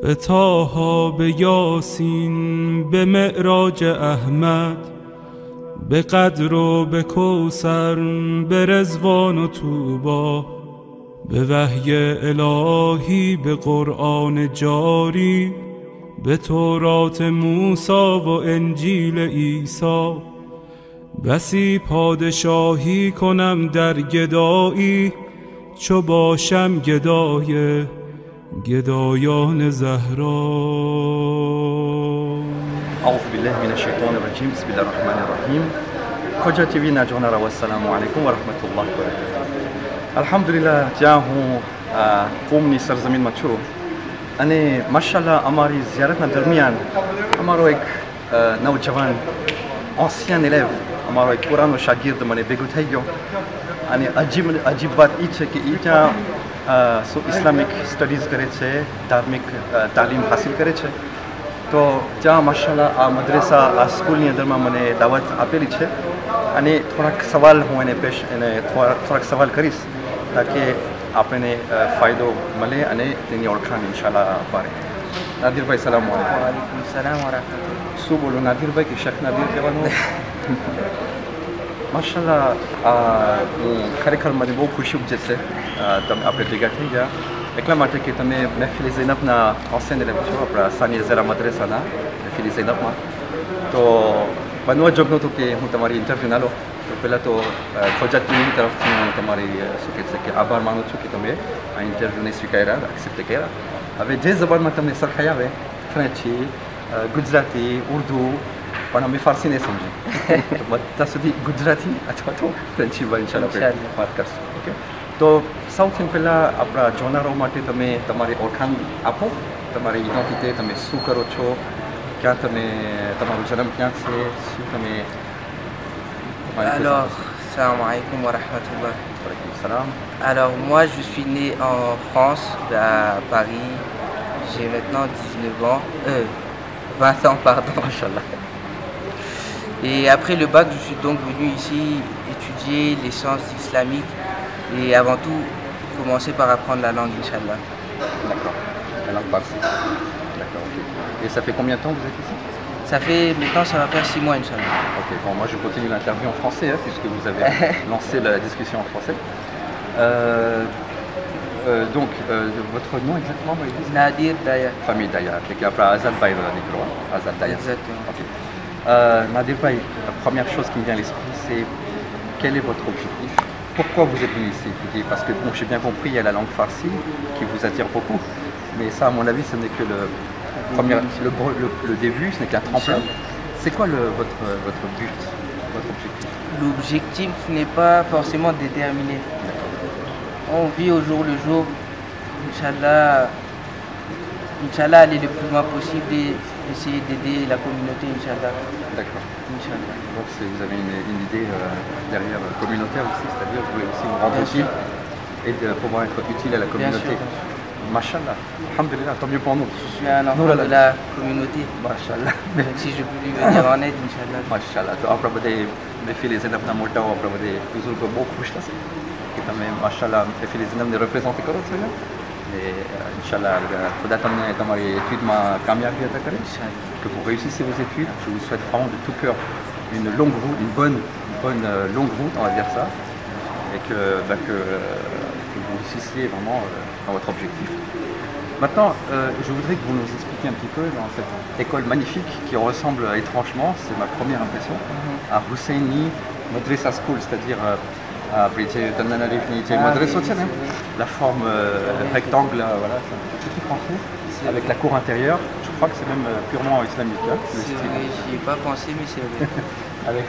به طه، به یاسین، به معراج احمد، به قدر و به کوثر، به رضوان و طوبی، به وحی الهی، به قرآن جاری، به تورات موسی و انجیل عیسی. بسی پادشاهی کنم در گدایی، چو باشم گدای گدایان زهرا. أعوذ بالله من الشيطان الرجيم. بسم الله الرحمن الرحيم. کجا تیوی نجانه و السلام علیکم و رحمت الله و برکاته. الحمدلله جاهو قومنی سرزمین مچو અને માશાલ્લાહ અમારી ઝિયારતના દરમિયાન અમારો એક નવજવાન એન્સિયન એલેવ અમારો એક પુરાનો શાગીર્દ મને ભેગો થઈ ગયો અને અજીબ વાત એ છે કે એ ત્યાં ઇસ્લામિક સ્ટડીઝ કરે છે, ધાર્મિક તાલીમ હાસિલ કરે છે. તો ત્યાં માશાલ્લાહ આ મદ્રેસા આ સ્કૂલની અંદરમાં મને દાવત આપેલી છે અને થોડાક સવાલ હું એને થોડાક સવાલ કરીશ તાકે આપણને ફાયદો મળે અને તેની ઓળખાણ ઇન્શાલ્લાહ પાડે. નાદિરભાઈ સલામ વાલેકુમ. વાલેકુમ સલામ વરહમતુલ્લાહ. શું બોલું નાદિરભાઈ કે શેખ નાદિર કહેવાનું? માશાલ્લાહ ખરેખર મને બહુ ખુશી ઉપજે છે તમે આપણે ભેગા થઈ ગયા એટલા માટે કે તમે મહેફિલ ઝૈનબના એન્સિયન એલેવ છો, આપણા સાનિયા ઝરા મદ્રેસાના મહેફિલ ઝૈનબમાં. તો બનવા જોગનું હતું કે હું તમારી ઇન્ટરવ્યૂ ના લો. તો પહેલાં તો ખોજા ટીવી તરફથી હું તમારી શું કહે છે કે આભાર માનું છું કે તમે આ ઇન્ટરવ્યૂને સ્વીકાર્યા, એક્સેપ્ટ કર્યા. હવે જે જબાનમાં તમને સરખાઈ આવે, ફ્રેન્ચી, ગુજરાતી, ઉર્દુ, પણ અમે ફારસી નહીં સમજી તો બધા સુધી ગુજરાતી અથવા તો ફ્રેન્ચીમાં ઇન્શાલ્લાહ વાત કરશું. ઓકે, તો સૌથી પહેલાં આપણા જોનારો માટે તમે તમારી ઓળખાણ આપો, તમારી ઇડેન્ટિટી, તમે શું કરો છો, ક્યાં તમે તમારો જન્મ ક્યાં છે, શું તમે. Alors, salam alaikum wa rahmatullah. Salam. Alors, moi, je suis né en France, à Paris. J'ai maintenant 19 ans, 20 ans, pardon. Machallah. Et après le bac, je suis donc venu ici étudier les sciences islamiques et avant tout commencer par apprendre la langue, Inch'Allah. D'accord, la langue parsie. D'accord, ok. Et ça fait combien de temps que vous êtes ici? Ça fait maintenant, ça va faire 6 mois, Inch'Allah. Ok, bon, moi je continue l'interview en français, hein, puisque vous avez lancé la discussion en français. Donc, votre nom exactement, Nadir Daya. Famille Daya, qui après Azad Baye, Azad Daya. Exactement. Ok. Nadir Baye, la première chose qui me vient à l'esprit, c'est quel est votre objectif? Pourquoi vous êtes venu ici étudier? Parce que, bon, j'ai bien compris, il y a la langue farsi qui vous attire beaucoup, mais ça, à mon avis, ce n'est que le début, ce n'est qu'un tremplin. C'est quoi votre but, votre objectif? L'objectif n'est pas forcément déterminé. On vit au jour le jour. Inch'Allah, aller le plus loin possible et essayer d'aider la communauté, Inch'Allah. D'accord. Inch'Allah. Donc vous avez une idée derrière communautaire aussi, c'est-à-dire vous voulez aussi vous rendre utile et de pouvoir être utile à la communauté. Bien sûr. Mashallah, alhamdulillah, tant mieux pour nous. Je suis un enfant de la communauté. Mashallah. Donc si je peux lui venir en aide, Inch'Allah. Mashallah. તો આપણે બધે મહેફિલ ઝૈનબના મોટાઓ આપણે બધે બુઝુર્ગો બહુ ખુશ થશે કે તમે માશાલ્લાહ મહેફિલ ઝૈનબને રિપ્રેઝન્ટ કરો છો ને. Et Inch'Allah, ખુદા તમને તમારી એટ્યુડમાં કામયાબી અતા કરે, que vous réussissez vos études. Je vous souhaite vraiment de tout cœur une longue route, une bonne longue route, on va dire ça, et que vous réussissiez vraiment dans votre objectif. Maintenant, je voudrais que vous nous expliquiez un petit peu dans cette école magnifique qui ressemble étrangement, c'est ma première impression, à Husseini Madrasa School, c'est-à-dire la forme rectangle, voilà, c'est un petit français, avec la cour intérieure. Je crois que c'est même purement islamique. Hein, le style. Vrai, j'y ai pas pensé, mais c'est vrai. Avec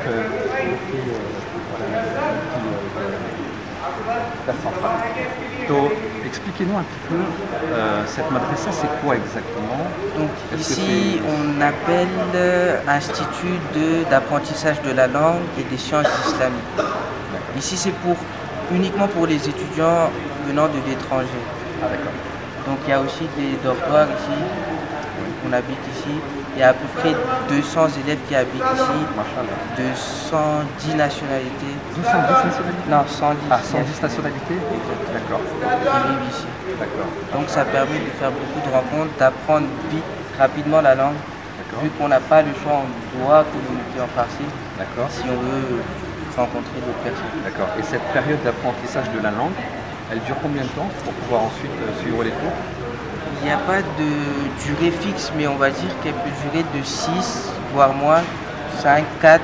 la centrale. Donc, expliquez-nous un petit peu, cette madrasa, c'est quoi exactement? Donc ici, on appelle Institut d'apprentissage de la langue et des sciences islamiques. Ici, c'est uniquement pour les étudiants venant de l'étranger. Ah, d'accord. Donc il y a aussi des dortoirs ici. on habite ici. Il y a à peu près 200 élèves qui habitent ici, de 110 nationalités. 210 nationalités? Non, 110. Ah, 110 nationalités? D'accord. Qui vivent ici. D'accord. Donc ça permet de faire beaucoup de rencontres, d'apprendre vite, rapidement la langue. Vu qu'on n'a pas le choix, on doit communiquer en farsi. D'accord. Si on veut rencontrer d'autres personnes. D'accord. Et cette période d'apprentissage de la langue, elle dure combien de temps pour pouvoir ensuite suivre les cours? Il n'y a pas de durée fixe, mais on va dire qu'elle peut durer de 6, voire moins, 5, 4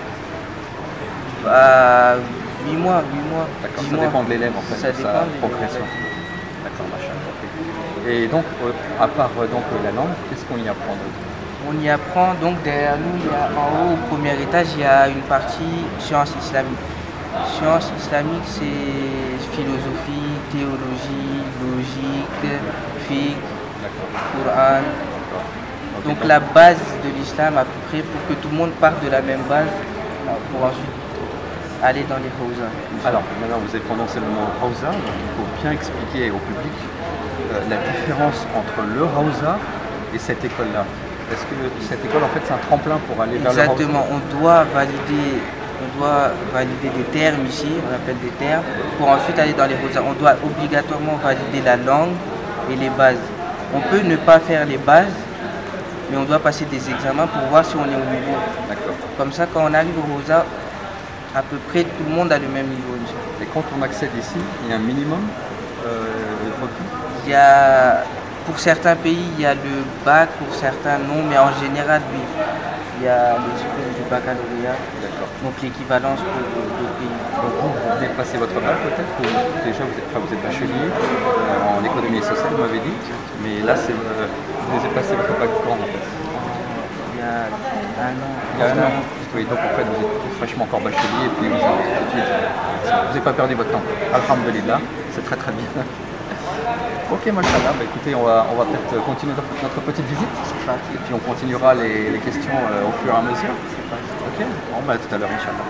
à 8 mois. D'accord, 10 ça mois. dépend de l'élève en fait, Ça de dépend sa de progression. D'accord, machin. Et donc, à part donc, la langue, qu'est-ce qu'on y apprend d'autre? On y apprend, donc derrière nous, il y a, en haut, au premier étage, il y a une partie sciences islamiques. Sciences islamiques, c'est philosophie, théologie, logique, fiqh, Coran. Donc la base de l'islam à peu près pour que tout le monde parte de la même base pour ensuite aller dans les hawza. Alors maintenant vous avez prononcé le mot hawza, donc il faut bien expliquer au public la différence entre le hawza et cette école-là. Est-ce que cette école en fait c'est un tremplin pour aller vers le hawza? Exactement, on doit valider des termes ici, on appelle des termes, pour ensuite aller dans les hawza. On doit obligatoirement valider la langue et les bases. On peut ne pas faire les bases, mais on doit passer des examens pour voir si on est au niveau. D'accord. Comme ça, quand on arrive au hawza, à peu près tout le monde a le même niveau. Et quand on accède ici, il y a un minimum requis? Il y a, pour certains pays, il y a le bac, pour certains non, mais en général, oui. Il y a les diplômes du baccalauréat, donc l'équivalence pour d'autres pays. Donc vous venez de passer votre bac peut-être, ou déjà vous êtes bachelier en économie et sociale, vous m'avez dit, mais là vous avez passé votre bac quand en fait? Il y a un an. Il y a un an. Oui, donc en fait vous êtes tout fraîchement encore bachelier et puis vous n'avez pas perdu votre temps. Alhamdulillah, c'est très très bien. Ok, machallah, bah, écoutez, on va peut-être continuer notre petite visite et puis on continuera les questions au fur et à mesure. Ok, bon, bah, à tout à l'heure, Inch'Allah.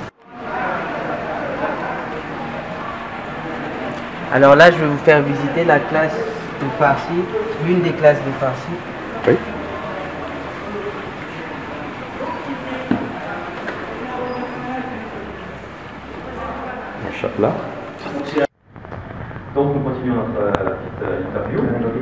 Alors là, je vais vous faire visiter la classe de farsi, l'une des classes de farsi. Oui. Inch'Allah. Donc nous continuons notre petite interview,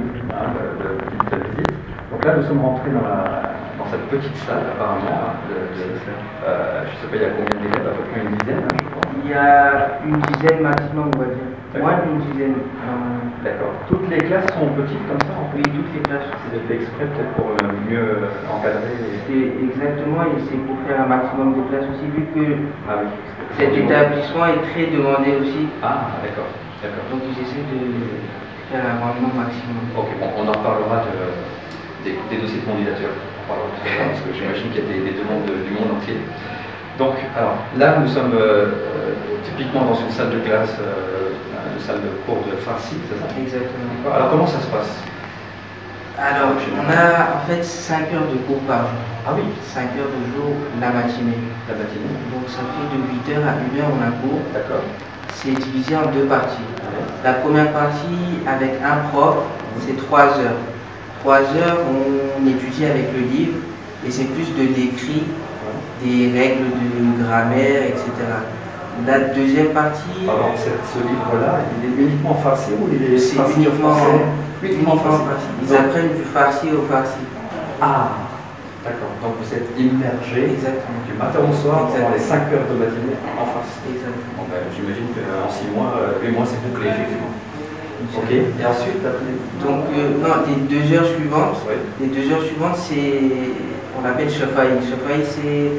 de petite visite. Donc là nous sommes rentrés dans cette petite salle apparemment. Je ne sais pas, il y a combien d'élèves, à peu près une dizaine, je crois. Il y a une dizaine maximum, on va dire. Moins d'une dizaine. D'accord. Toutes les classes sont petites comme ça en fait? Oui, toutes les classes. C'est fait exprès peut-être pour mieux encadrer C'est exactement, et c'est pour faire un maximum de classes aussi, vu que cet établissement est très demandé aussi. Ah, d'accord. Donc ils essaient de faire un rendement maximum. Ok, bon, on en reparlera des dossiers de candidature. On parlera tout à l'heure, parce que j'imagine qu'il y a des demandes du monde entier. Donc, alors, là, nous sommes typiquement dans une salle de classe, une salle de cours de farsi, c'est ça? Exactement. Alors, comment ça se passe? Alors, on a en fait 5 heures de cours par jour. Ah oui? 5 heures de jour, la matinée. La matinée. Donc ça fait de 8h à 1h on a cours. D'accord. C'est divisé en deux parties. La première partie avec un prof, c'est 3 heures. 3 heures, on étudie avec le livre et c'est plus de l'écrit, des règles de grammaire, etc. La deuxième partie... Alors, ce livre-là, il est uniquement farsi ou il est farsi uniquement français? Uniquement farsi. Ils apprennent du farsi au farsi. Ah, d'accord. Donc vous êtes immergé du matin au soir pendant les 5 heures de matinée en farsi. Exactement. Bon, ben, j'imagine qu'en 6 mois, 8 mois, c'est bouclé, effectivement. Ok. Et ensuite, après... Donc, non, les 2 heures suivantes, oui. Les 2 heures suivantes, c'est... On appelle Shafaï. Shafaï, c'est...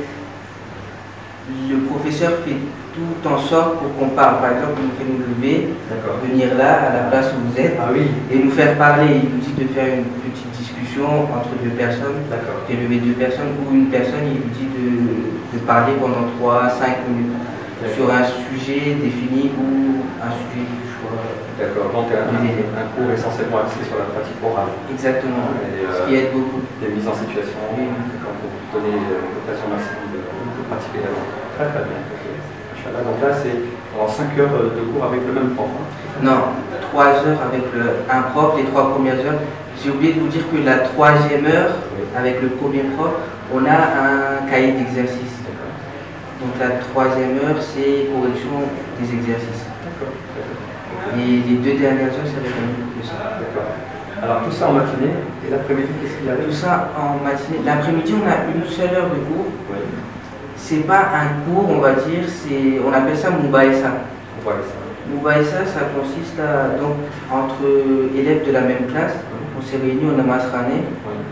Le professeur fait tout en sorte pour qu'on parle. Par exemple, il nous fait nous lever, venir là, à la place où vous êtes, et nous faire parler. Il nous dit de faire une petite discussion entre deux personnes. Fait lever 2 personnes ou une personne, il nous dit de parler pendant 3-5 minutes sur un sujet défini ou un sujet du choix. D'accord, donc un cours essentiellement axé sur la pratique orale. Exactement, ce qui aide beaucoup. Des mises en situation, quand vous donnez l'occasion maximum de pratiquer la langue. Très très bien. Donc là, c'est pendant 5 heures de cours avec le même prof. Non, 3 heures avec un prof. Les 3 premières heures j'ai oublié de vous dire que la 3e heure, avec le premier prof, on a un cahier d'exercice. Donc la 3e heure, c'est correction des exercices. D'accord. Et les 2 dernières heures, c'est avec un autre professeur. D'accord. Alors tout ça en matinée, et l'après-midi, qu'est-ce qu'il y a? Tout ça en matinée. L'après-midi, on a une seule heure de cours. Oui. C'est pas un cours, on va dire, on appelle ça Moubaïssa. Moubaïssa, ça consiste à, donc, entre élèves de la même classe, on s'est réunis, on a masrané,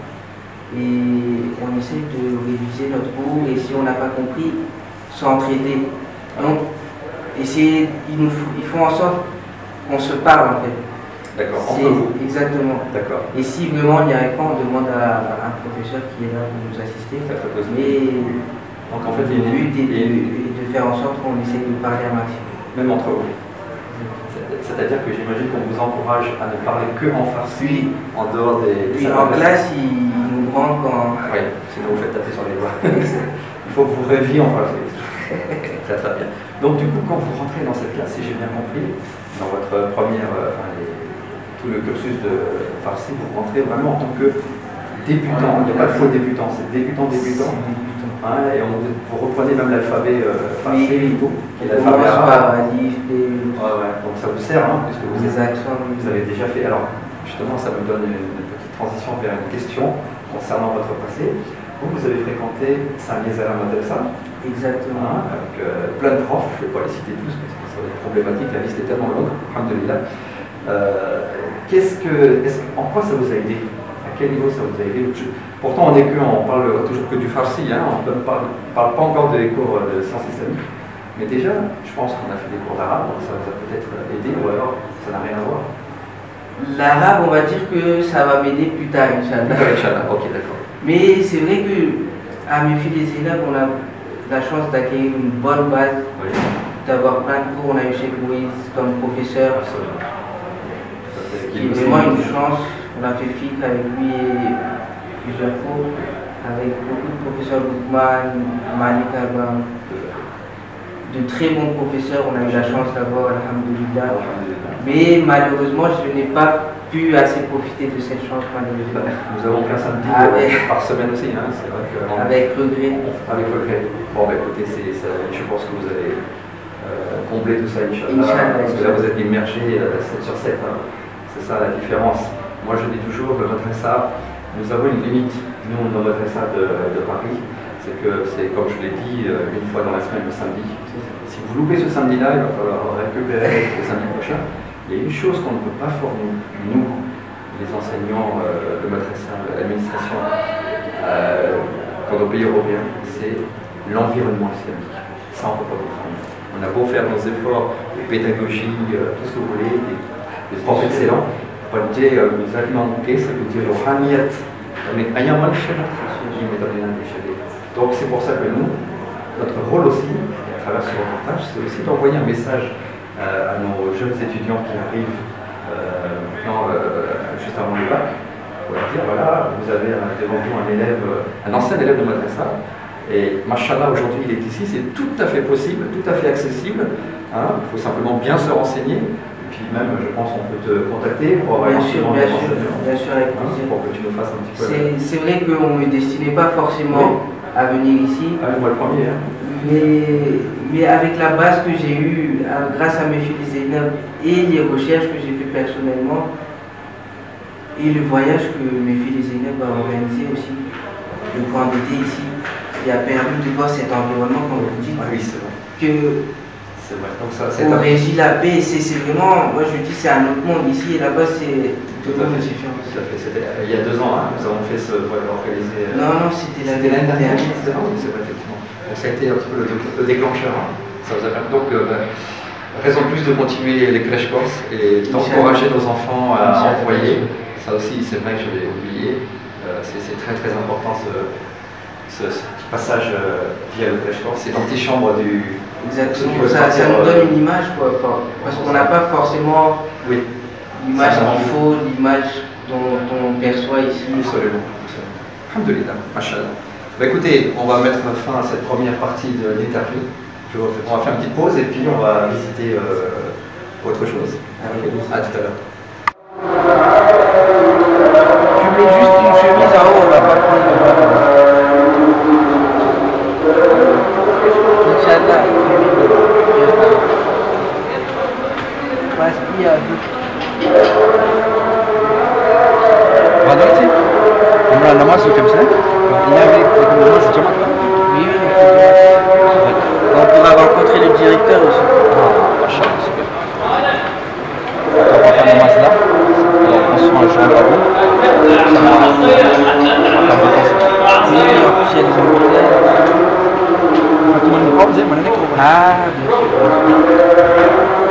et on essaie de réviser notre cours, et si on n'a pas compris, s'entraider. Donc, ils font en sorte qu'on se parle en fait. D'accord, entre vous. Exactement. D'accord. Et si vraiment il n'y arrive pas, on demande à un professeur qui est là pour nous assister. Mais donc en fait, le but est de faire en sorte qu'on essaie de parler un maximum. Même entre vous. C'est-à-dire que j'imagine qu'on vous encourage à ne parler que en farsi, en dehors des... Oui, en classe, ils nous rendent quand... Oui, sinon vous faites taper sur les doigts. Il faut que vous rêviez en farsi. Très très bien. Donc du coup, quand vous rentrez dans cette classe, si j'ai bien compris, dans votre première... tout le cursus de farsi, vous rentrez vraiment en tant que débutant. Il n'y a pas de faux débutant, c'est débutant. Ouais, et vous reprenez même l'alphabet farsi, qui est l'alphabet arabe. Donc ça vous sert, hein, puisque vous avez déjà fait. Alors justement, ça me donne une petite transition vers une question concernant votre passé. Vous avez fréquenté Saint-Niézala Madrasa. Exactement. Avec plein de profs, je ne vais pas les citer tous parce que ça va être problématique, la liste est tellement longue, alhamdoulilah. En quoi ça vous a aidé? À quel niveau ça vous a aidé? Pourtant, on parle toujours que du farsi, hein, on ne parle pas encore des cours de sciences islamiques. Mais déjà, je pense qu'on a fait des cours d'arabe, donc ça vous a peut-être aidé, ou alors ça n'a rien à voir. L'arabe, on va dire que ça va m'aider plus tard, Inch'Allah. Inch'Allah, ok, d'accord. Mais c'est vrai que à mes filles et élèves, on a la chance d'acquérir une bonne base, d'avoir plein de cours. On a eu chez Louise comme professeur. Absolument. Qui est vraiment une chance. On a fait FIC avec lui et plusieurs cours, avec beaucoup de professeurs, Boukman, Malik Abba, de très bons professeurs. On a eu la chance d'avoir, alhamdoulilah. Mais malheureusement, je n'ai pas pu assez profiter de cette chance, malheureusement. Nous avons qu'un samedi par semaine aussi, hein, c'est vrai que... Avec regret. Avec regret. Bon, bah, écoutez, je pense que vous allez combler tout ça, Inch'Allah. Parce que là, vous êtes immergé 7 sur 7. Hein. C'est ça la différence. Moi, je dis toujours, le madrasa, nous avons une limite. Nous, le madrasa de Paris, c'est que c'est, comme je l'ai dit, une fois dans la semaine, le samedi. Si vous loupez ce samedi-là, il va falloir récupérer le samedi prochain. Il y a une chose qu'on ne peut pas former, nous, les enseignants, le madrasa, l'administration, dans nos pays européens, c'est l'environnement islamique. Ça, on ne peut pas vous former. On a beau faire nos efforts de pédagogie, tout ce que vous voulez, des profs excellents, nous allons manquer, ça veut dire rohaniyat. Donc c'est pour ça que nous, notre rôle aussi, à travers ce reportage, c'est aussi d'envoyer un message à nos jeunes étudiants qui arrivent juste avant le bac, pour leur dire voilà, vous avez devant vous un ancien élève de madrasa, et machallah aujourd'hui il est ici, c'est tout à fait possible, tout à fait accessible, hein, il faut simplement bien se renseigner. Puis même, je pense qu'on peut te contacter pour avoir bien sûr, avec plaisir. Pour que tu nous fasses un petit peu. C'est vrai qu'on ne me destinait pas forcément à venir ici. Moi le premier. Hein. Mais avec la base que j'ai eue grâce à mes filles et les recherches que j'ai fait personnellement et le voyage que mes filles ont organisé aussi, le camp d'été ici, qui a permis de voir cet environnement, comme vous dites. Ah oui, c'est vrai. Que c'est vrai. Donc ça, on régit la paix, c'est vraiment, moi je dis c'est un autre monde ici et là-bas c'est totalement différent. Tout à fait. Il y a 2 ans, hein, nous avons fait ce voyage organisé. Non, c'était l'année dernière. C'est vrai, effectivement. Donc ça a été un petit peu le déclencheur. Hein. Ça vous a permis. Donc, raison de plus de continuer les crèches courses et d'encourager nos enfants à envoyer. Ça aussi, c'est vrai que je l'ai oublié. C'est très très important ce passage via le crèche course. C'est l'antichambre du. Exactement, ça nous donne une image, quoi, parce qu'on n'a pas forcément l'image qu'il faut, l'image dont on perçoit ici. Absolument. Alhamdoulilah, machallah. Bah, écoutez, on va mettre fin à cette première partie de l'interview. On va faire une petite pause et puis on va visiter autre chose. À tout à l'heure. namaz ou comme ça? Il y avait Le namaz Jamaat. oui, on pourra rencontrer le directeur aussi. Ah, Machallah, super. On va faire le namaz là. Alors, on se rejoindra à vous. Ça marche. Oui, en plus il y a des embouteillages. Tout le monde nous زي ما انا نكتب. Ah, bien sûr.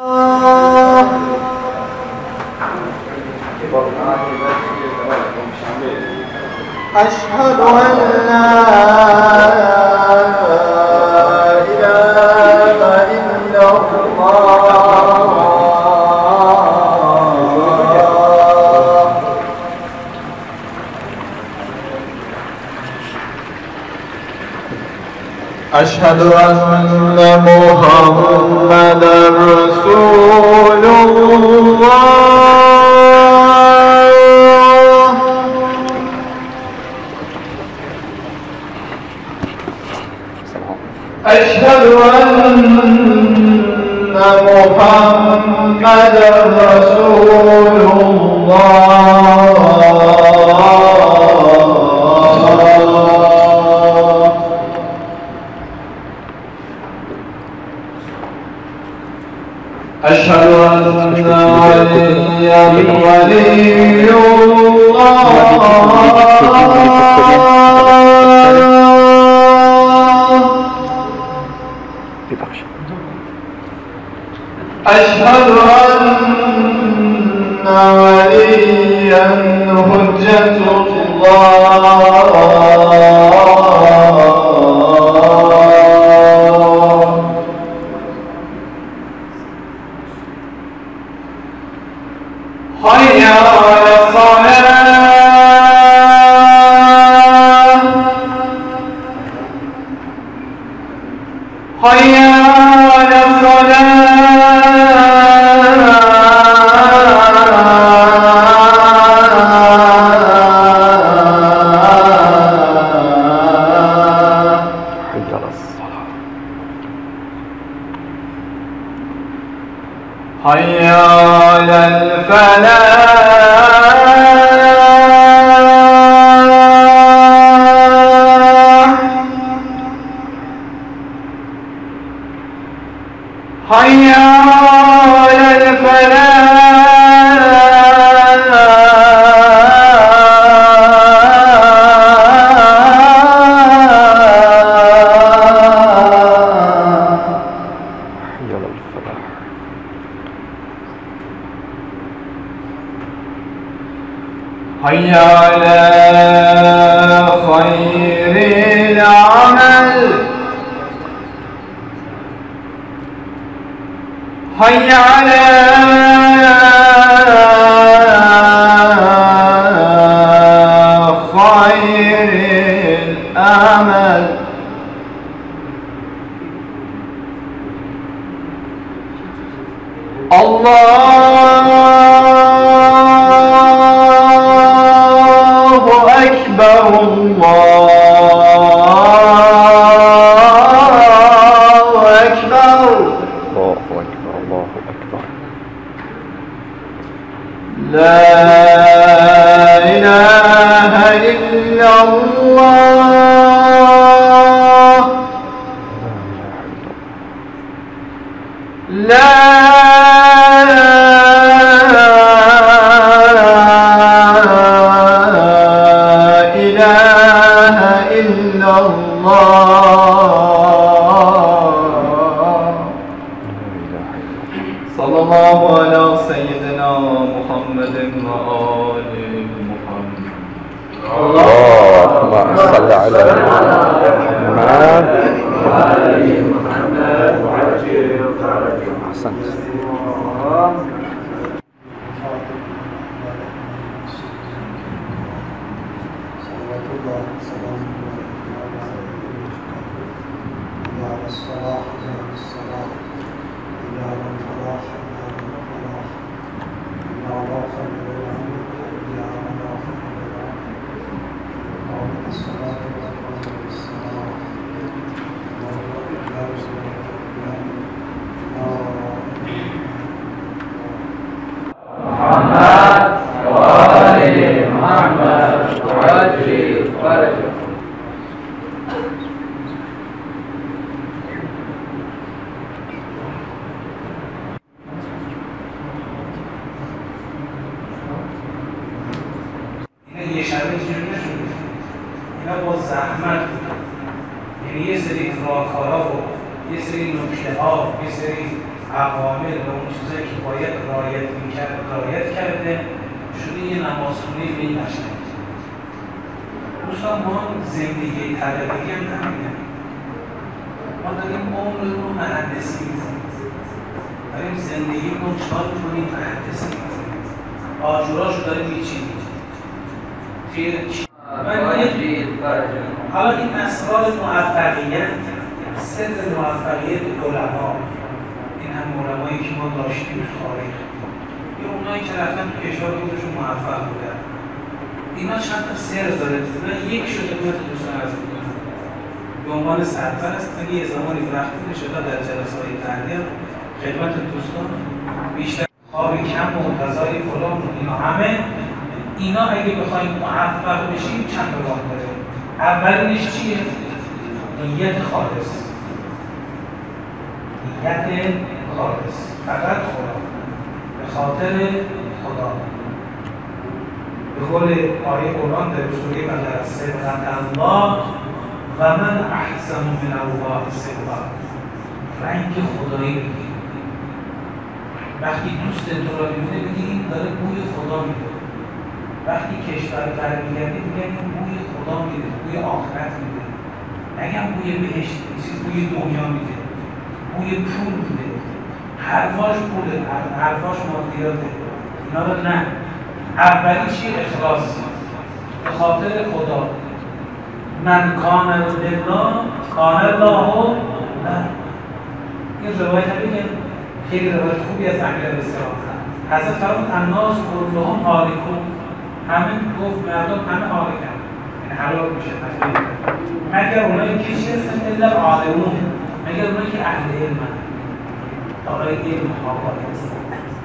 أشهد أن لا إله إلا الله أشهد أن محمدا رسول الله أشهد أن محمدا رسول الله أشهد أن عليا ولي الله أشهد أن وليا حجة الله حي على الصلاة حي على حي على الفلاح حي على حي على خير العمل حي على خير الأمل الله أكبر الله أكبر الله أكبر الله أكبر. لا إله إلا الله لا إله إلا الله صلى الله على سيدنا محمد وآل محمد. اللهم صل على محمد أحسنت. محمد یه شبه اینجوری نشده، اینا با زحمت بودن. یعنی یه سری راهکارها و یه سری نکته‌ها، یه سری عوامل و اون چیزایی که باید رعایت کرده شده یه نمازخونه به این قشنگی. دوستان ما زندگی طلبگی هم همینه. ما داریم عمر رو مهندسی می‌کنیم. داریم زندگی رو چکار می‌کنیم؟ مهندسی می‌کنیم. آجوراشو داریم می‌چینیم. حالا این اسرار موفقیت، سر موفقیت علما، این هم علمایی که ما داشتیم تو تاریخ یا اونایی که رفتن تو کشور خودشون موفق بودن، اینا چند تا سر داره. من یک شده بود دوستان عرض می‌کنم به عنوان سرپرست، اگه یه زمانی وقتی نشده در جلسه‌های تعلیم خدمت دوستان بیشتر خواب کم و غذای فلان و اینا اگه بخوایم موفق بشیم چند تا راه داره. اولینش چیه؟ نیت خالص. نیت خالص. فقط خدا. به خاطر خدا. به قول آیه قرآن در سوره بقره صدق الله و من احسن من الله صدقا. رنگ خدایی بگیر. وقتی دوست تو را می‌بینه بگی این داره بوی خدا میده. وقتی کشور برمیگردی میگن این بوی خدا میده، بوی آخرت میده، نگم بوی بهشت، چیز بوی دنیا میده، بوی پول میده. حرفاش پوله، حرفاش مادیاته. اینا رو نه. اولی چیه؟ اخلاص. به خاطر خدا. من کان لله کان الله له. این روایت هم بگم خیلی روایت خوبی از امیرالمؤمنین حضرت فرمود الناس کلهم هالکون. همه گفت مردم همه هالکن، یعنی هلاک میشه مگر اونایی که چی هستن؟ الا عالمون، مگر اونایی که اهل علمن، دارای علم و آگاهی هستن.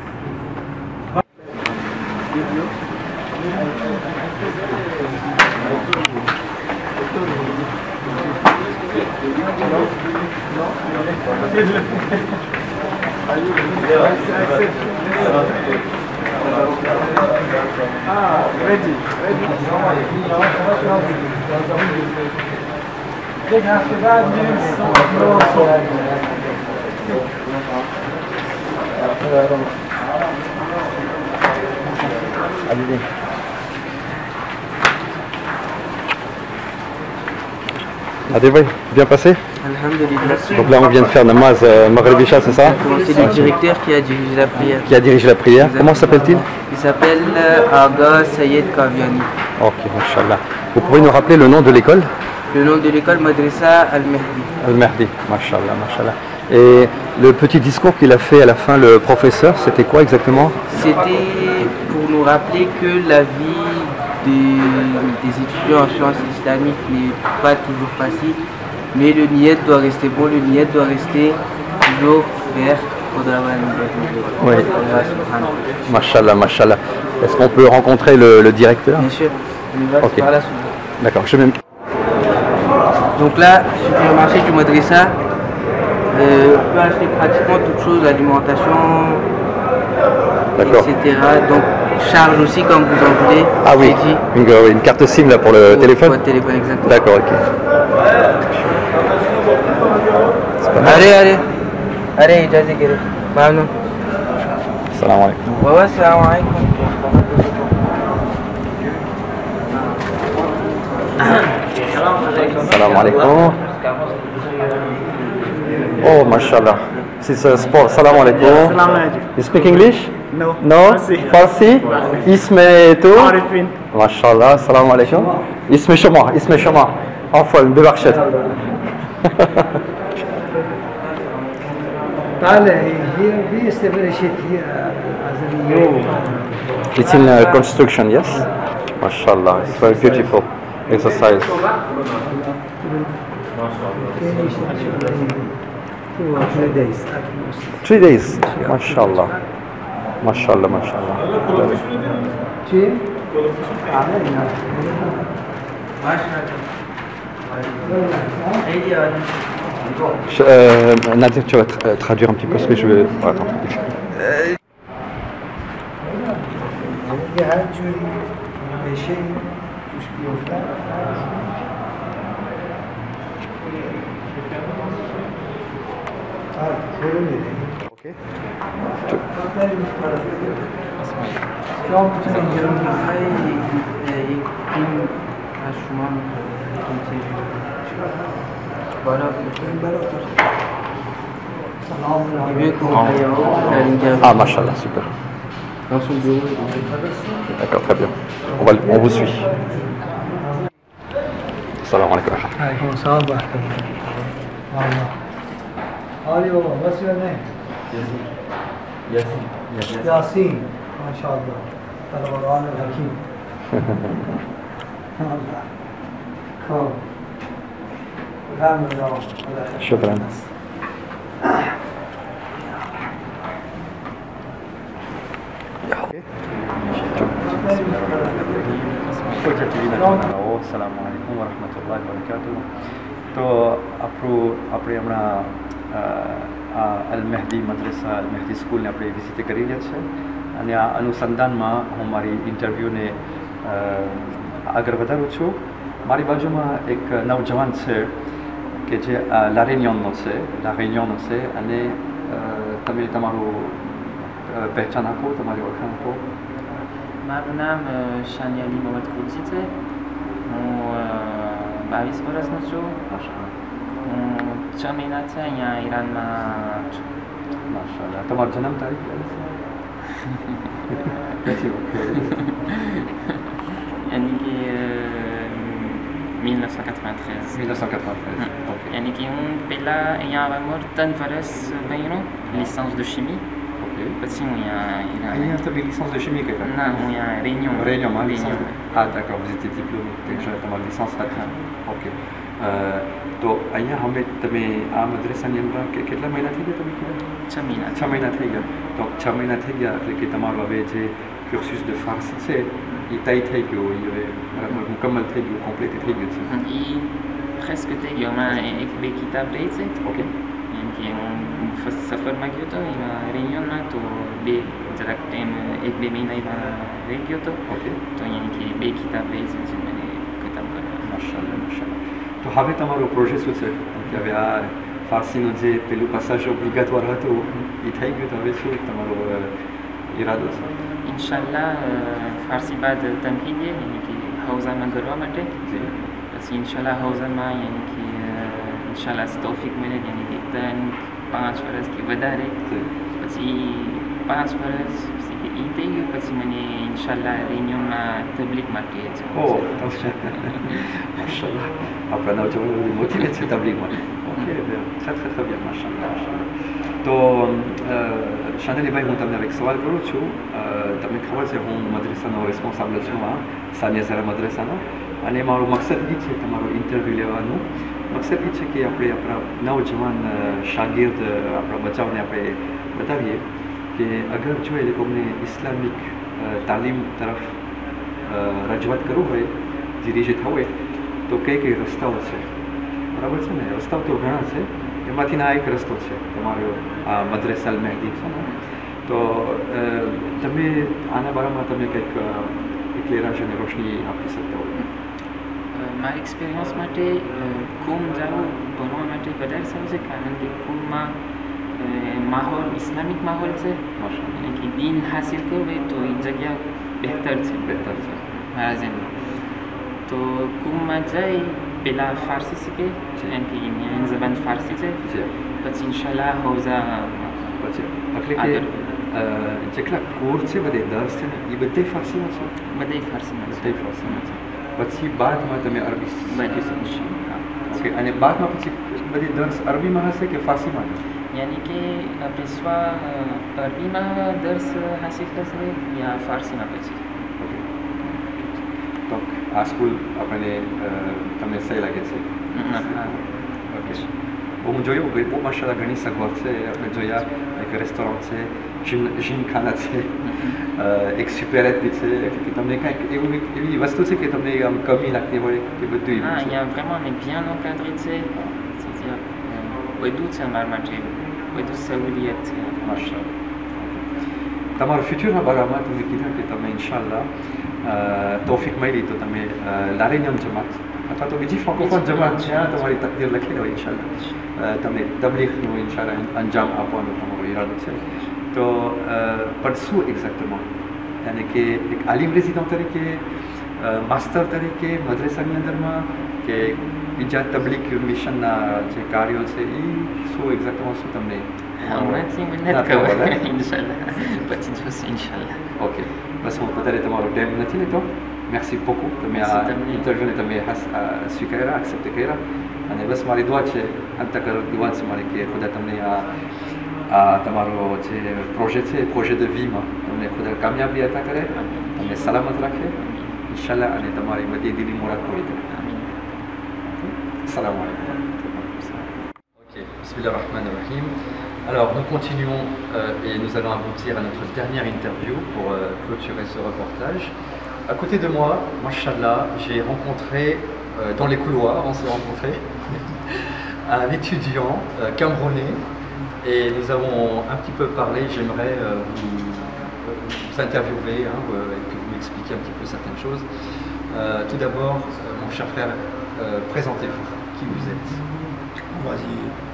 ready. یک هفته بعد میریم Adévaï, bien passé? Alhamdulillah. Donc là on vient de faire namaz Maghrib Isha, c'est ça? C'est le directeur qui a dirigé la prière. Qui a dirigé la prière. Comment s'appelle-t-il? Il s'appelle Aga Sayed Kaviani. Ok, Inch'Allah. Vous pouvez nous rappeler le nom de l'école? Le nom de l'école Madrasa Al-Mehdi. Al-Mehdi, mashallah, mashallah. Et le petit discours qu'il a fait à la fin, le professeur, c'était quoi exactement? C'était pour nous rappeler que la vie des étudiants en sciences islamiques n'est pas toujours facile, mais le niyat doit rester bon, le niyat doit rester toujours vers oui. Mashallah, mashallah. Est-ce qu'on peut rencontrer le directeur? Bien sûr, on va okay. par là. D'accord, je vais... Donc là, supermarché du Madrasa, on peut acheter pratiquement toutes choses, alimentation, etc. Donc charge aussi comme vous en voulez. Ah oui, une carte SIM là pour le téléphone? Pour le téléphone, exactement. D'accord, ok. Allez, allez, Ijazi Gere. Mamnoun. Salam alaikum. Ouais, salam alaikum. Salam alaikum. Oh, mashallah. This is sport. Salam alaikum. You speak English? No. No? Farsi? İsmi tu? Arifin. Mashallah. Salam alaikum. İsmi Şoma. Afwan, ببخشید. It's in construction, yes? Mashallah, it's very beautiful exercise. 3 days. Mashallah. Nadir, tu vas traduire un petit peu ce que je veux. Attends. یه هر جوری بشه توش بیفتن برو میده اوکی. شما میتونید اینجا رو یک فیلم از شما میکنه بالا Ah, machallah, super. dans son bureau. D'accord, très bien. On vous suit. Salam alaikum. علیکم السلام و رحمت الله. حالی بابا what's your name? یاسین ماشاءالله در قرآن الحکیم خب بفرمایید آقا. شكرا. Koja TV Nasional, Assalamualaikum warahmatullahi wabarakatuh. તો આપણે હમણાં અલ મહેદી મદ્રસા અલ મહેદી સ્કૂલને આપણે વિઝિટ કરી રહ્યા છે અને આ અનુસંધાનમાં હું મારી ઇન્ટરવ્યૂને આગળ વધારું છું. મારી બાજુમાં એક નવજવાન છે કે જે લા રેન્યોનનો છે અને તમે તમારું પહેચાન આપો, તમારી ઓળખાણ આપો. મારું નામ શાની અલી મોહમ્મદ કુરશી છે. હું 22 વર્ષનો છું. હું 6 મહિનાથી અહીંયા ઈરાનમાં છું. માશાલ્લાહ. તમારો જન્મ તારીખ કેટલી વખત? यानी कि 1993. ઓકે. यानी कि હું પહેલાં અહીંયા આવવા મોર 3 વર્ષ ભણ્યો લિસન્સ de chimie. ઓકે. પછી હું અહીંયા અહીંયા તમે licence de chimie કર્યા? ના હું અહીંયા Réunion, Réunion. Ah d'accord, vous étiez diplômé, déjà તમારી licence હતા. ઓકે. તો અહીંયા હવે તમે આ મદ્રસાની અંદર કેટલા મહિના થઈ ગયા તમે કીધા? 6 મહિના 6 મહિના થઈ ગયા. તો 6 મહિના થઈ ગયા એટલે કે તમારું હવે જે cursus de farsi છે એ તય થઈ ગયું, એ હવે બરાબર મુકમ્મલ થઈ ગયું, કમ્પ્લીટ થઈ ગયું છે. એ presque થઈ ગયો. હમણાં એક બે કિતાબ રહી છે. ઓકે. यानी कि હું સફરમાં ગયો હતો એમાં રેન્યોનમાં તો જરાક ટાઈમ 1-2 મહિના એમાં રહી ગયો હતો. ઓકે. તો यानी कि 2 કિતાબ રહી છે જે મને ખતમ કરવા. માશાલ્લાહ, માશાલ્લાહ. તો હવે તમારો પ્રોજેક્ટ શું છે કે હવે આ ફારસીનું જે પેલું પાસાજ ઓબ્લિગાટોર હતું એ થઈ ગયું, તો હવે શું તમારો ઈરાદો છે? ઇન્શાલ્લાહ ફારસી બાદ તમહીદીએ यानी कि હૌઝામાં કરવા માટે. જી. પછી ઇન્શાલ્લાહ હૌઝામાં यानी कि ઇન્શાલ્લાહ તૌફીક મળે यानी कि 3-5 વર્ષ કે વધારે. જી. પછી 5 વર્ષ પછી એ થઈ ગયું પછી મને ઇન્શાલ્લાહ રેન્યુમાં તબલીગ માટે છે. ઓહ, માશાલ્લાહ. આપણા નવજવાન મોટિવેટ છે તબલીગમાં. ઓકે, très très bien, માશાલ્લાહ, માશાલ્લાહ. તો શાંતિભાઈ, હું તમને એક સવાલ કરું છું. તમને ખબર છે હું મદ્રસાનો રિસ્પોન્સાબલ છું, આ સાનિયા ઝરા મદ્રસાનો, અને મારો મકસદ એ છે તમારો ઇન્ટરવ્યૂ લેવાનું. મકસદ એ છે કે આપણે આપણા નવજવાન શાગિર્દ આપણા બચાવને આપણે બતાવીએ કે અગર જો એ લોકોને ઇસ્લામિક તાલીમ તરફ રજૂઆત કરવું હોય, જીરીજે થવું હોય, તો કઈ રસ્તાઓ છે, બરાબર છે ને? રસ્તાઓ તો ઘણા છે, એમાંથીના આ એક રસ્તો છે તમારો આ મદ્રસા અલ મહેદી છે ને. તો તમે આના બારામાં તમે કંઈક ક્લિયરાશ અને રોશની આપી શકતા હોય? મારી એક્સપિરિયન્સ માટે કુમ જવું ભણવા માટે વધારે સારું છે, કારણ કે કુમમાં માહોલ ઇસ્લામિક માહોલ છે અને કે દીન હાસિલ કરવું હોય તો એ જગ્યા બહેતર છે મારા જન્મ. તો કુમમાં જઈ પહેલાં ફારસી શીખે એમ કે એની જબાન ફારસી છે. પછી ઇન્શાલ્લાહ હૌઝા પછી એટલે કે જેટલા કોર્સ છે બધે દર્સ છે ને એ બધે ફારસીમાં છે? બધે ફારસીમાં છે. બધે ફારસીમાં છે. પછી બાદમાં તમે અરબી શીખી શકશો. ઓકે. અને બાદમાં પછી બધી દર્સ અરબીમાં હશે કે ફારસીમાં? यानी कि આપણે અરબીમાં દર્સ હાસિલ કરશે યા ફારસીમાં પછી. ઓકે. તો આ સ્કૂલ આપણને તમને સહી લાગે છે? હા. ઓકે. ومنجوية وقريبو ما شاء الله غني سقوطة منجوية رestaurant gymkhana एक supérette que t'as mené et va se tout que t'as mené comme il a été volé que vous deux. Ah, il y a vraiment on est bien encadré, c'est-à-dire ouais d'où ça m'a marché, ouais d'où ça voulait être. Machallah. Tamar le futur à Barama tu me dis que t'as mené Inch'Allah توفيق مايلي تو تمي لا رينيون جماعت أتاتو بيجي فرانكوفون جماعت يا تماري تقدير لك كده إن شاء الله تمي تبليغ نو إن شاء الله أنجام أبوان تمارو إرادة تو परसों exactement यानी कि एक आलिम रेजिडेंट तरीके मास्टर तरीके मदरसा के अंदर में कि इजाज़त तबलीग मिशन ना जे कार्यों से ये सो exactement सो तुमने Merci منك إن شاء الله petite chose إن شاء الله. Ok بس هو بدل تمارو دائما نتيجة تو merci beaucoup تمي intervenir تمي حس سكيرة accept كيرة أنا بس ماري دواتش أنت كر دواتش ماري كي خدا تمني تمارو projet de vie ما تمني خدا कामयाबी अता करे تمني सलामत रखे इंशाल्लाह अने तमारी बड़ी दिली मुराद पूरी करे Salam alaikum. Ok, bismillahirrahmanirrahim. Alors nous continuons et nous allons aboutir à notre dernière interview pour clôturer ce reportage. À côté de moi, mashallah, j'ai rencontré dans les couloirs, on s'est rencontrés, un étudiant camerounais et nous avons un petit peu parlé. J'aimerais vous interviewer et que vous m'expliquiez un petit peu certaines choses. Tout d'abord, mon cher frère, présentez-vous, qui vous êtes. Vas-y,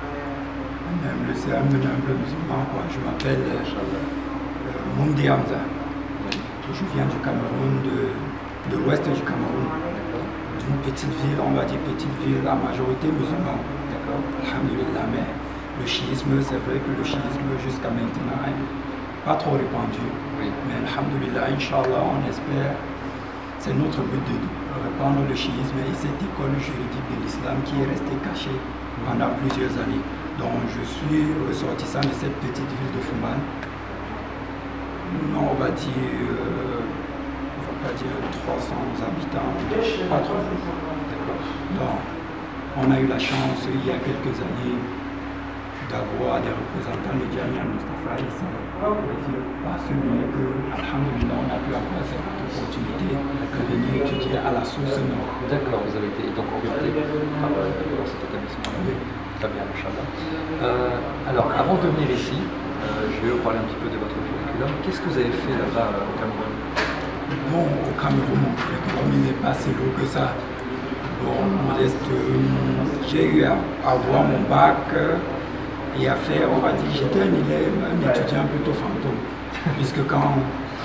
un humble musulman, quoi. Je m'appelle Moundi Hamza. Je viens du Cameroun, de l'ouest du Cameroun, d'une petite ville, on va dire petite ville, la majorité musulmane. Alhamdulillah, mais le chiisme, c'est vrai que le chiisme jusqu'à maintenant n'est pas trop répandu. Oui. Mais alhamdulillah, Inch'Allah, on espère, c'est notre but de répandre le chiisme et cette école juridique de l'islam qui est restée cachée pendant plusieurs années. Donc je suis ressortissant de cette petite ville de Fouman. On va pas dire 300 habitants, pas trop. Donc on a eu la chance il y a quelques années d'avoir des représentants de Jamia Mustafa ici. Parce que, alhamdulillah, on a pu avoir cette opportunité de venir étudier à la source nord. D'accord, vous avez été donc orienté dans cet établissement. Oui. Très bien, Inch'Allah. Alors, avant de venir ici, je vais vous parler un petit peu de votre curriculum. Qu'est-ce que vous avez fait là-bas au Cameroun? Bon, au Cameroun, mon curriculum n'est pas si lourd que ça. Bon, modeste, j'ai eu à avoir mon bac et à faire, on va dire, j'étais un élève, un étudiant plutôt fantôme. Puisque quand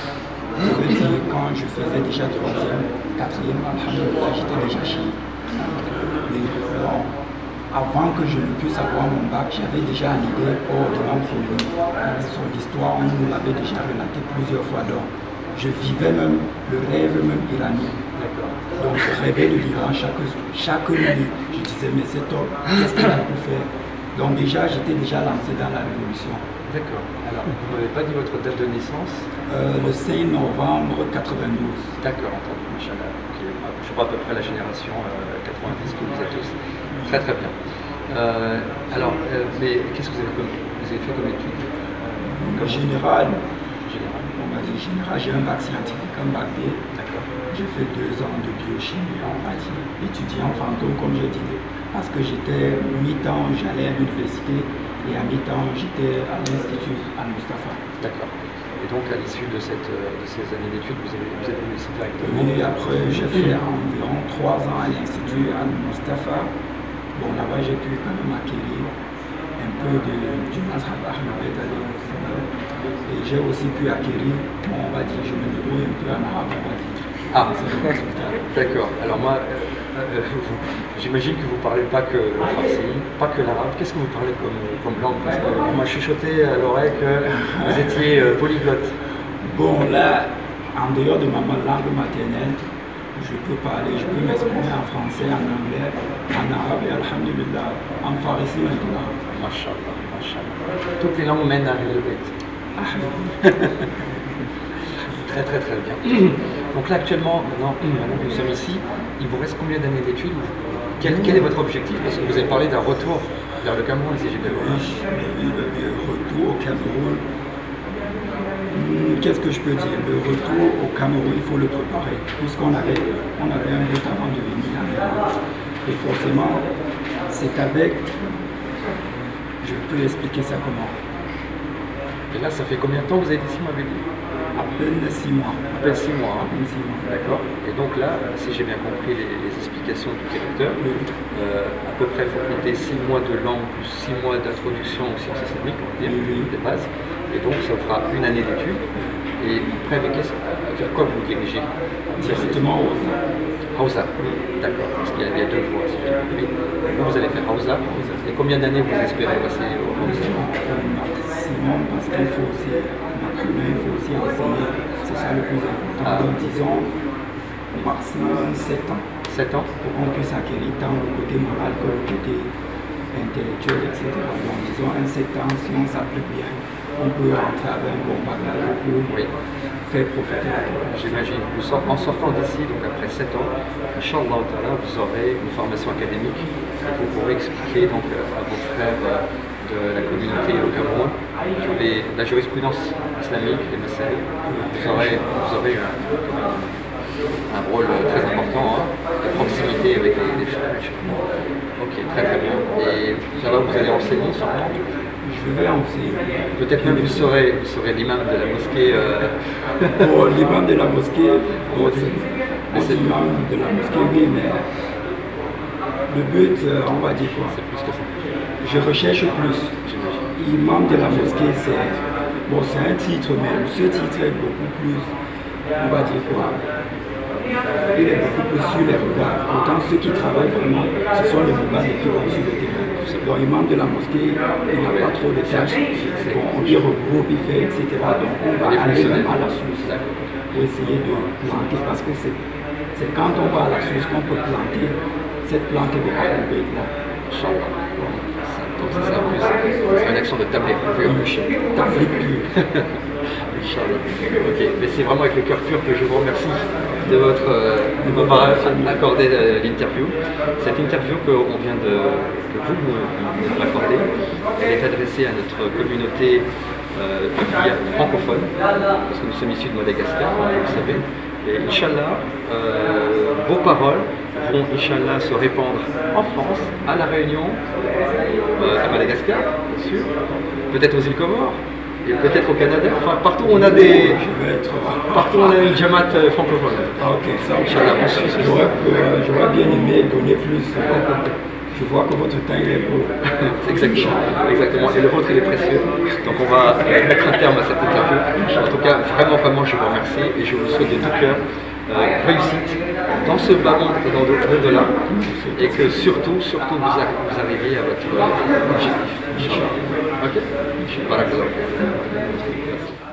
je faisais déjà 3e, 4e, alhamdulillah, j'étais déjà chié. Donc, avant que je ne puisse avoir mon bac, j'avais déjà une idée de langue féminine. Sur l'histoire, on nous l'avait déjà relaté plusieurs fois. Donc, je vivais même le rêve même iranien. Donc, je rêvais de l'Iran chaque nuit. Je disais, mais cet homme, qu'est-ce qu'il a pu faire? Donc, déjà, j'étais déjà lancé dans la révolution. D'accord. Alors, vous ne m'avez pas dit votre date de naissance? Le 5 novembre 92. D'accord, entendu, Inch'Allah. Okay. Je crois à peu près la génération 90 que vous êtes tous. Très très bien. Mais qu'est-ce que vous avez fait comme études? Général. On va dire général, j'ai un bac scientifique, un bac B. D'accord. J'ai fait 2 ans de biochimie, on va dire, étudiant fantôme comme je disais. Parce que j'étais mi-temps, j'allais à l'université et à mi-temps, j'étais à l'Institut Al-Mustafa. D'accord. Et donc à l'issue de ces années d'études, vous êtes venu ici directement? Oui, après j'ai fait environ 3 ans à l'Institut Al-Mustafa. Bon, là-bas j'ai pu quand même acquérir un peu du mazhab Ahl-Bayt et j'ai aussi pu acquérir, bon, on va dire, je me débrouille un peu en arabe, on va dire. Ah, d'accord. Alors moi, j'imagine que vous ne parlez pas que le farsi, pas que l'arabe. Qu'est-ce que vous parlez comme langue? Parce que vous m'avez chuchoté à l'oreille que vous étiez polyglotte. Bon, là, en dehors de ma langue maternelle, je peux m'exprimer en français, en anglais, en arabe et alhamdulillah, en farsi maintenant. Mashallah, mashallah. Toutes les langues mènent à Ahl al-Bayt. Très très très bien. Donc là, actuellement, maintenant que nous sommes ici, il vous reste combien d'années d'études? Quel est votre objectif? Parce que vous avez parlé d'un retour vers le Cameroun, si j'ai bien compris. Le retour au Cameroun, qu'est-ce que je peux dire? Le retour au Cameroun, il faut le préparer, puisqu'on avait un but avant de venir. Et forcément, c'est avec, je peux expliquer ça comment. Et là, ça fait combien de temps que vous avez été ici, m'avez dit? À peine 6 mois. À peine 6 mois. À peine 6 mois. D'accord. Et donc là, si j'ai bien compris les explications du directeur, à peu près, il faut compter 6 mois de langue plus 6 mois d'introduction aux sciences islamiques, on va dire, des bases. Et donc, ça fera une année d'études. Et après, vers quoi vous vous dirigez? Directement au Hausa. D'accord. Parce qu'il y a 2 voies, si j'ai bien compris. Vous allez faire Hausa. Et combien d'années vous espérez passer au Hausa? Maximum, parce qu'il faut aussi enseigner, c'est ça le plus important. Donc disons, maximum 7 ans. 7 ans pour qu'on puisse acquérir tant le côté moral que le côté intellectuel, etc. Donc disons, 7 ans, si on s'applique bien, on peut rentrer avec un bon bagage pour faire profiter la Torah. J'imagine. En sortant d'ici, donc après 7 ans, Inch'Allah, vous aurez une formation académique et vous pourrez expliquer donc, à vos frères de la communauté au Cameroun la jurisprudence islamique, les messages. Vous aurez un rôle très important de proximité avec les frères. Ok, très très bien. Et ça va, vous allez enseigner sûrement? Je vais enseigner. Peut-être même vous serez l'imam de la mosquée. Bon, l'imam de la mosquée, c'est l'imam de la mosquée, oui, mais le but, on va dire quoi? C'est plus que ça. Je recherche plus. Imam de la mosquée, c'est un titre, mais ce titre est beaucoup plus, on va dire quoi? Il est beaucoup plus sur les regards. Pourtant, ceux qui travaillent vraiment, ce sont les regards qui vont sur le terrain. Donc, l'imam de la mosquée, il n'a pas trop de tâches. Bon, on y regroupe, il fait, etc. Donc, on va aller même à la source pour essayer de planter. Parce que c'est quand on va à la source qu'on peut planter cette plante de Akoubé là. Donc, ça c'est une action de tablet pur. Tablet pur. Ok, mais c'est vraiment avec le cœur pur que je vous remercie de m'avoir accordé l'interview. Cette interview que vous m'accordez, elle est adressée à notre communauté francophone, parce que nous sommes issus de Madagascar, comme vous le savez. Et Inch'Allah, vos paroles vont Inch'Allah se répandre en France, à La Réunion, à Madagascar, bien sûr, peut-être aux îles Comores, et peut-être au Canada, enfin partout où on a une Jamaat francophone. Ah, ok, ça, Inch'Allah, j'aurais bien aimé donner plus. Je vois que votre temps il est beau. Exactement. Et le vôtre il est précieux. Donc on va mettre un terme à cette interview. En tout cas, vraiment, je vous remercie et je vous souhaite de tout cœur réussite dans ce bas monde et dans l'au-delà. Et que surtout, vous arriviez à votre objectif. Ok. Barakallah. Merci.